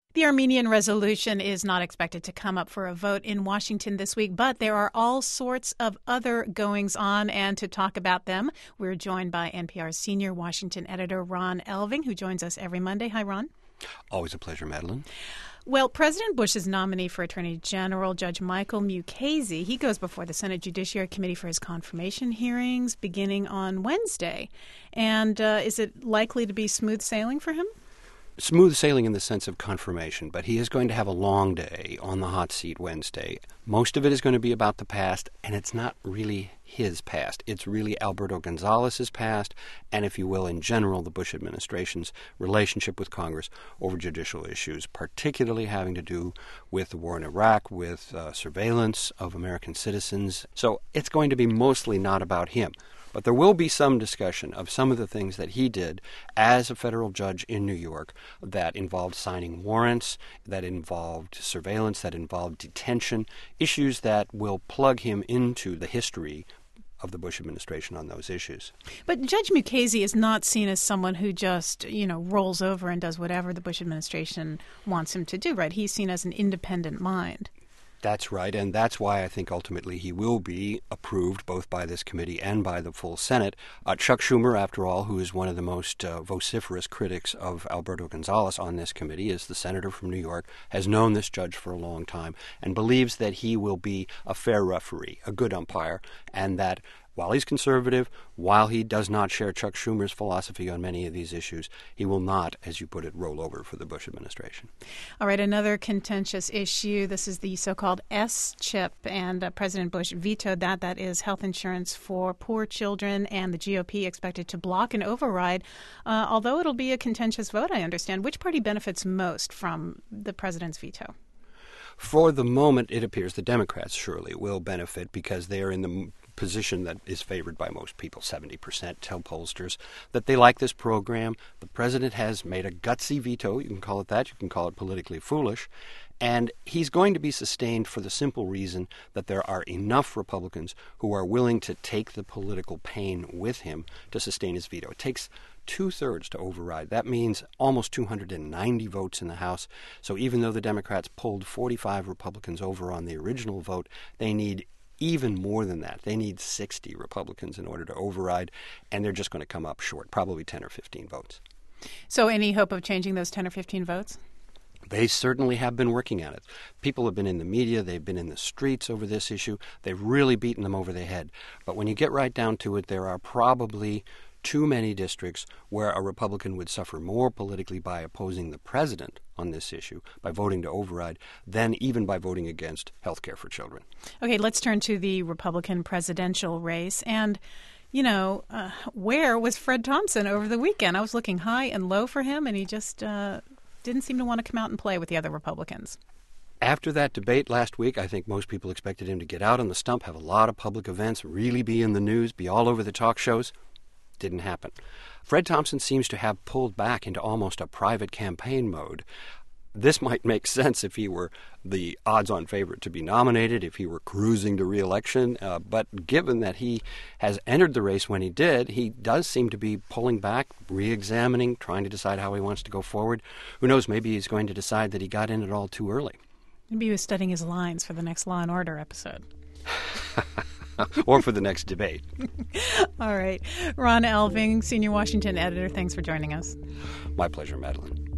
The Armenian resolution is not expected to come up for a vote in Washington this week, but there are all sorts of other goings-on, and to talk about them, we're joined by NPR's senior Washington editor, Ron Elving, who joins us every Monday. Hi, Ron. Always a pleasure, Madeline. Well, President Bush's nominee for Attorney General, Judge Michael Mukasey, he goes before the Senate Judiciary Committee for his confirmation hearings beginning on Wednesday. And is it likely to be smooth sailing for him? Smooth sailing in the sense of confirmation, but he is going to have a long day on the hot seat Wednesday. Most of it is going to be about the past, and it's not really his past. It's really Alberto Gonzalez's past, and if you will, in general, the Bush administration's relationship with Congress over judicial issues, particularly having to do with the war in Iraq, with surveillance of American citizens. So it's going to be mostly not about him. But there will be some discussion of some of the things that he did as a federal judge in New York that involved signing warrants, that involved surveillance, that involved detention, issues that will plug him into the history of the Bush administration on those issues. But Judge Mukasey is not seen as someone who just, rolls over and does whatever the Bush administration wants him to do, right? He's seen as an independent mind. That's right, and that's why I think ultimately he will be approved both by this committee and by the full Senate. Chuck Schumer, after all, who is one of the most vociferous critics of Alberto Gonzalez on this committee, is the senator from New York, has known this judge for a long time, and believes that he will be a fair referee, a good umpire, and that while he's conservative, while he does not share Chuck Schumer's philosophy on many of these issues, he will not, as you put it, roll over for the Bush administration. All right, another contentious issue. This is the so-called S-chip, and President Bush vetoed that. That is health insurance for poor children, and the GOP expected to block and override. Although it'll be a contentious vote, I understand. Which party benefits most from the president's veto? For the moment, it appears the Democrats surely will benefit because they are in the position that is favored by most people. 70% tell pollsters that they like this program. The president has made a gutsy veto. You can call it that. You can call it politically foolish. And he's going to be sustained for the simple reason that there are enough Republicans who are willing to take the political pain with him to sustain his veto. It takes 2/3 to override. That means almost 290 votes in the House. So even though the Democrats pulled 45 Republicans over on the original vote, they need even more than that. They need 60 Republicans in order to override, and they're just going to come up short, probably 10 or 15 votes. So any hope of changing those 10 or 15 votes? They certainly have been working at it. People have been in the media. They've been in the streets over this issue. They've really beaten them over the head. But when you get right down to it, there are probably too many districts where a Republican would suffer more politically by opposing the president on this issue, by voting to override, than even by voting against health care for children. Okay, let's turn to the Republican presidential race. And, where was Fred Thompson over the weekend? I was looking high and low for him, and he just didn't seem to want to come out and play with the other Republicans. After that debate last week, I think most people expected him to get out on the stump, have a lot of public events, really be in the news, be all over the talk shows. Didn't happen. Fred Thompson seems to have pulled back into almost a private campaign mode. This might make sense if he were the odds-on favorite to be nominated, if he were cruising to re-election. But given that he has entered the race when he did, he does seem to be pulling back, re-examining, trying to decide how he wants to go forward. Who knows, maybe he's going to decide that he got in it all too early. Maybe he was studying his lines for the next Law & Order episode. Or for the next debate. All right. Ron Elving, senior Washington editor, thanks for joining us. My pleasure, Madeline.